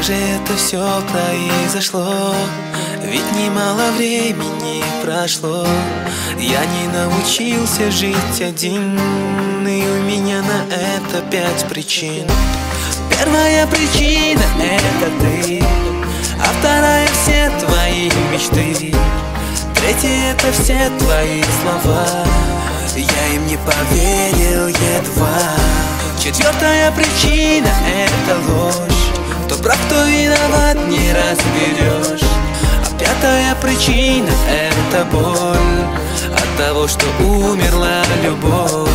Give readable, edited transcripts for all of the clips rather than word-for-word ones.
же это все произошло? Ведь немало времени прошло. Я не научился жить один, и у меня на это 5 причин. Первая причина — это ты, а вторая — все твои мечты. Третья — это все твои слова, я им не поверил едва. Четвертая причина — это ложь, кто прав, кто виноват, не разберешь. А пятая причина — это боль от того, что умерла любовь.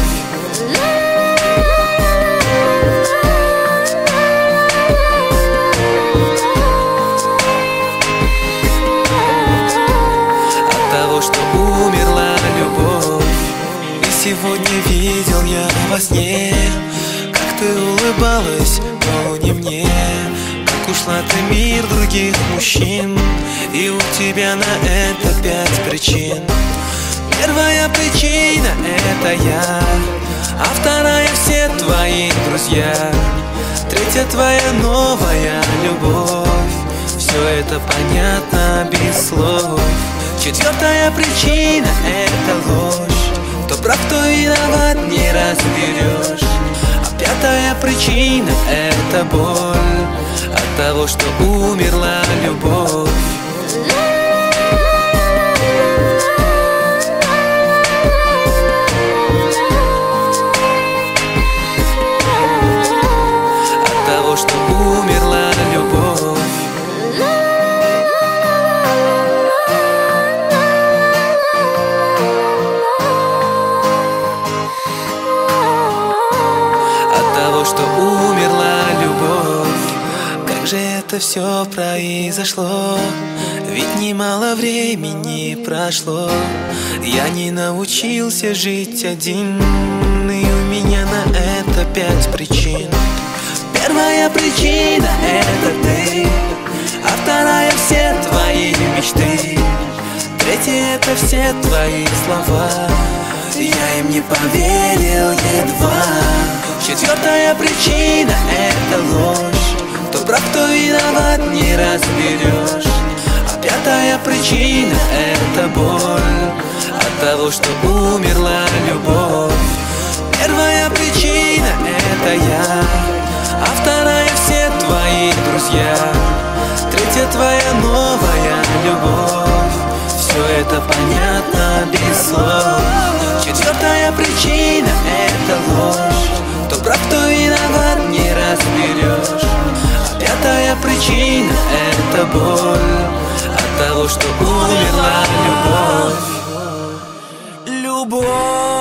От того, что умерла любовь. И сегодня видел я во сне, как ты улыбалась, но не мне. Как ушла ты в мир других мужчин, и у тебя на это 5 причин. Первая причина — это я, а вторая — все твои друзья. Третья — твоя новая любовь. Все это понятно без слов. Четвертая причина — это ложь, кто прав, кто виноват, не разберешь. А пятая причина — это боль от того, что умерла любовь. От того, что умерла любовь. От того, что умерла любовь. Как же это все произошло? Ведь немало времени прошло. Я не научился жить один, и у меня на это 5 причин. Первая причина — это ты, а вторая — все твои мечты. Третья — это все твои слова, я им не поверил едва. Четвертая причина — это ложь, кто прав, кто виноват, не разберешь. А пятая причина — это боль от того, что умерла любовь. Первая причина — это я, а вторая — все твои друзья. Третья — твоя новая любовь. Все это понятно без слов. Четвертая причина — это ложь, кто прав, кто виноват, не разберешь. А пятая причина — это боль от того, что умерла любовь. Любовь.